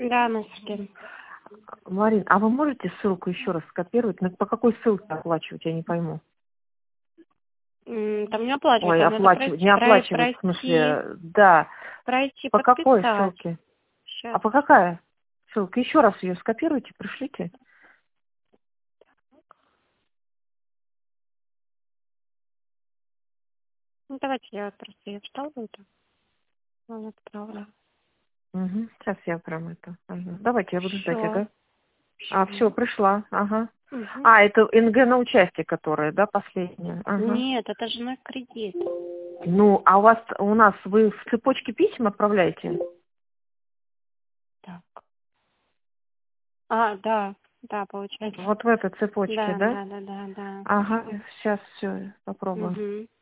Да, Настя. Марин, а вы можете ссылку еще раз скопировать? Ну, по какой ссылке оплачивать, я не пойму. Там не оплачивать, Ой, там надо оплачивать, не оплачивать, в смысле, да. пройти, По какой подписать. ссылке? Сейчас. А по какая ссылка? Еще раз ее скопируйте, пришлите. Ну, давайте я просто ее вставлю. Вот, отправлю. Угу. Сейчас я прям это. Ага. Давайте, я буду ждать, Всё. ага. А, все, пришла, ага. Угу. А, это НГ на участие, которая, да, последняя? Ага. Нет, это же на кредит. Ну, а у нас, вы в цепочке писем отправляете? Так. Да, получается. Вот в этой цепочке, Да, да? да, да, да, да. Ага, сейчас все, попробуем. Угу.